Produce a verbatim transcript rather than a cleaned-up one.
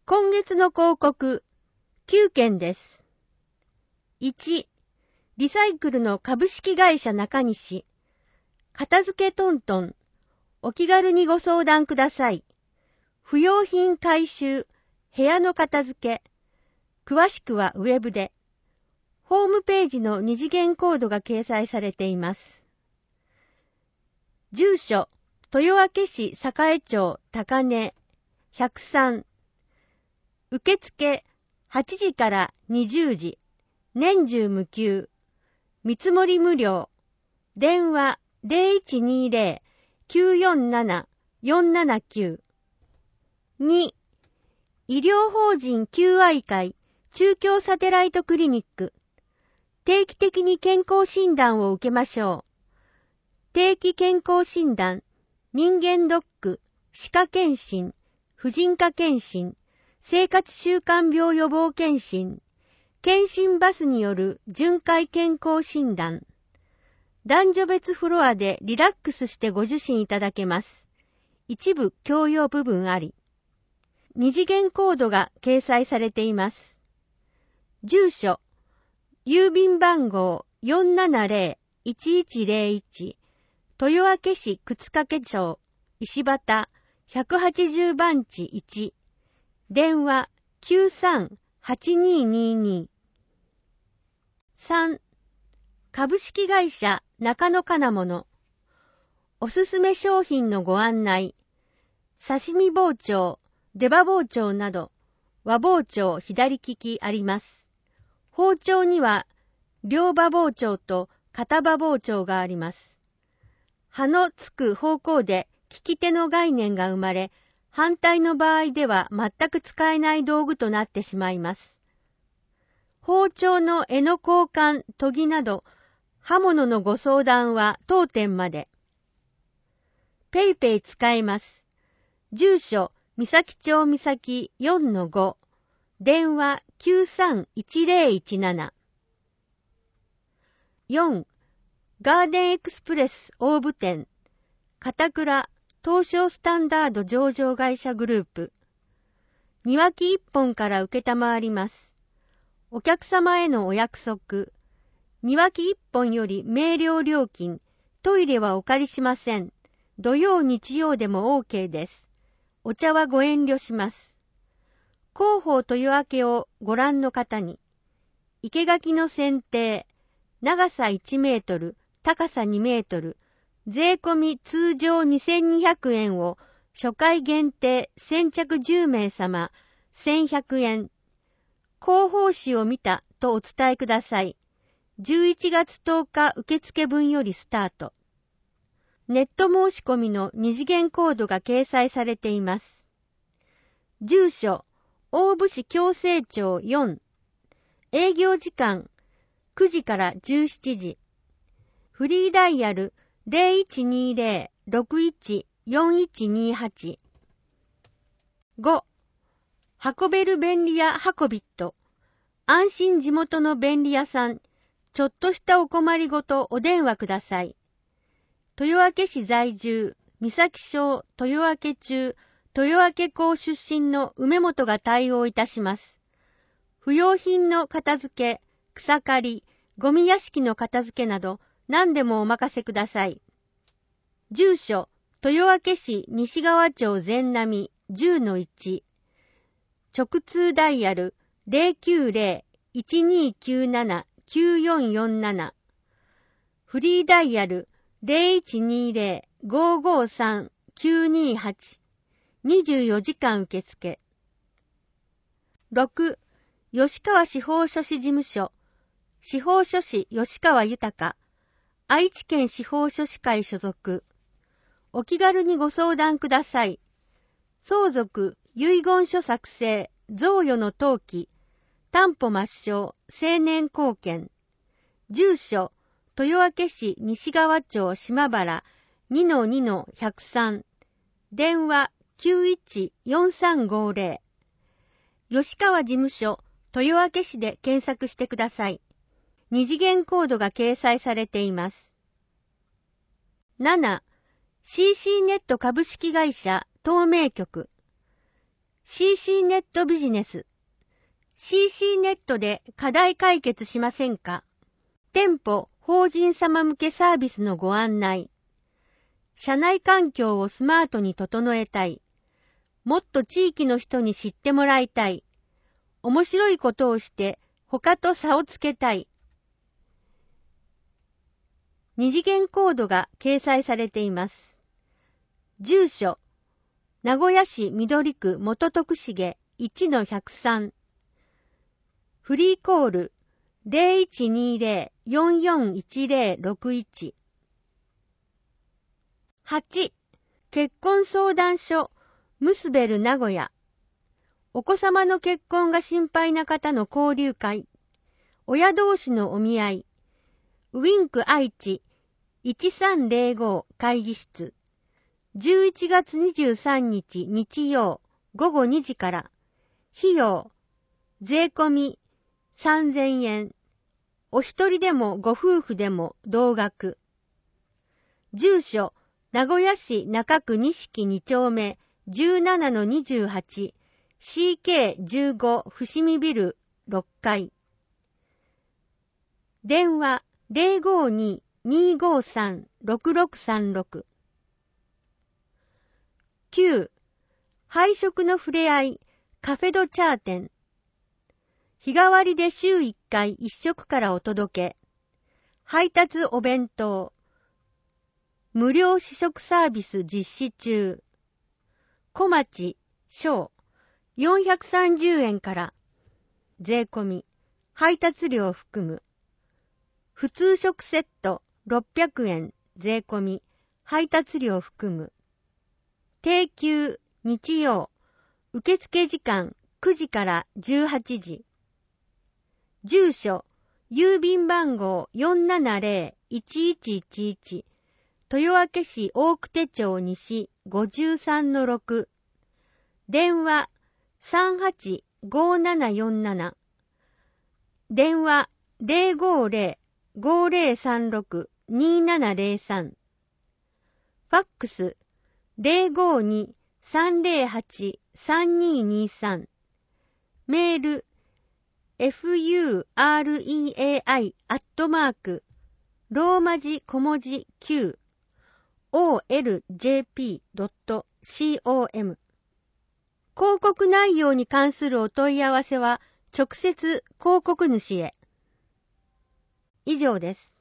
今月の広告きゅうけんです。いち、リサイクルの株式会社中西、片付けトントン、お気軽にご相談ください。不用品回収、部屋の片付け、詳しくはウェブで、ホームページの二次元コードが掲載されています。住所、豊明市栄町高根ひゃくさん、受付はちじからにじゅうじ、年中無休、見積もり無料、電話 ゼロいちにゼロ きゅうよんなな よんななきゅう。に、医療法人求愛会中京サテライトクリニック。定期的に健康診断を受けましょう。定期健康診断、人間ドック、歯科検診、婦人科検診、生活習慣病予防検診、検診バスによる巡回健康診断。男女別フロアでリラックスしてご受診いただけます。一部共用部分あり。二次元コードが掲載されています。住所、郵便番号 よんななゼロ いちいちゼロいち、豊明市沓掛町、石畑ひゃくはちじゅう番地いち、電話 きゅうさんはちににに。さん、株式会社中野金物。おすすめ商品のご案内。刺身包丁、出刃包丁など、和包丁左利きあります。包丁には、両刃包丁と片刃包丁があります。刃のつく方向で利き手の概念が生まれ、反対の場合では全く使えない道具となってしまいます。包丁の柄の交換、研ぎなど、刃物のご相談は当店まで。ペイペイ使えます。住所、三崎町三崎 よんのご、電話 きゅうさんいちゼロいちなな。よん、ガーデンエクスプレス大部店、片倉東証スタンダード上場会社グループ。庭木一本から受けたまわります。お客様へのお約束。庭木一本より明瞭料金。トイレはお借りしません。土曜日曜でも OK です。お茶はご遠慮します。広報豊明をご覧の方に。生垣の剪定。長さいちメートル、高さにメートル。税込み通常にせんにひゃくえんを初回限定先着じゅうめいさませんひゃくえん。広報誌を見たとお伝えください。じゅういちがつとおか受付分よりスタート。ネット申し込みの二次元コードが掲載されています。住所、大府市共生町よん。営業時間くじからじゅうしちじ。フリーダイヤルゼロいちにゼロ ろくいち よんいちにはち。ご. 運べる便利屋ハコビット。安心地元の便利屋さん。ちょっとしたお困りごとお電話ください。豊明市在住、三崎省豊明中、豊明港出身の梅本が対応いたします。不用品の片付け、草刈り、ゴミ屋敷の片付けなど何でもお任せください。住所、豊明市西川町全並 じゅうのいち。直通ダイヤル ゼロきゅうゼロ いちにきゅうなな きゅうよんよんなな。フリーダイヤル ゼロいちにゼロ ごごさん きゅうにはち。にじゅうよじかん受付。ろく. 吉川司法書士事務所。司法書士吉川豊。愛知県司法書士会所属。お気軽にご相談ください。相続、遺言書作成、贈与の登記、担保抹消、成年後見。住所、豊明市西川町島原 にのにのひゃくさん。電話 きゅういちよんさんごゼロ。吉川事務所、豊明市で検索してください。二次元コードが掲載されています。なな. シーシー ネット株式会社透明局。 シーシー ネットビジネス。シーシー ネットで課題解決しませんか？店舗、法人様向けサービスのご案内。社内環境をスマートに整えたい。もっと地域の人に知ってもらいたい。面白いことをして他と差をつけたい。二次元コードが掲載されています。住所、名古屋市緑区元徳重 いちのひゃくさん。フリーコール ゼロいちにゼロ よんよんいちゼロろくいち。はち. 結婚相談所ムスベル名古屋。お子様の結婚が心配な方の交流会。親同士のお見合い。ウィンク愛知いちさんゼロご会議室。じゅういちがつにじゅうさんにち日曜ごごにじから。費用税込みさんぜんえん。お一人でもご夫婦でも同額。住所名古屋市中区錦に丁目 じゅうななのにじゅうはち シーケーじゅうご 伏見ビルろっかい。電話 ゼロごに にーごさん ろくろくさんろく。きゅう. 配食のふれあいカフェドチャー店。日替わりで週いっかい一食からお届け。配達お弁当。無料試食サービス実施中。小町、小、よんひゃくさんじゅうえんから。税込み、配達料含む。普通食セットろっぴゃくえん、税込み、配達料含む。定休、日曜、受付時間くじからじゅうはちじ。住所、郵便番号 よんななゼロいちいちいちいち、豊明市大久手町西 ごじゅうさんのろく。電話 さんはちごななよんなな。電話 ゼロごゼロ ごゼロさんろく にーななゼロさん。ファックス ゼロごに さんゼロはち さんにーにーさん。メールフレアイ アットマークローマ字小文字 きゅう オーエルジェーピー ドット コム。 広告内容に関するお問い合わせは直接広告主へ。以上です。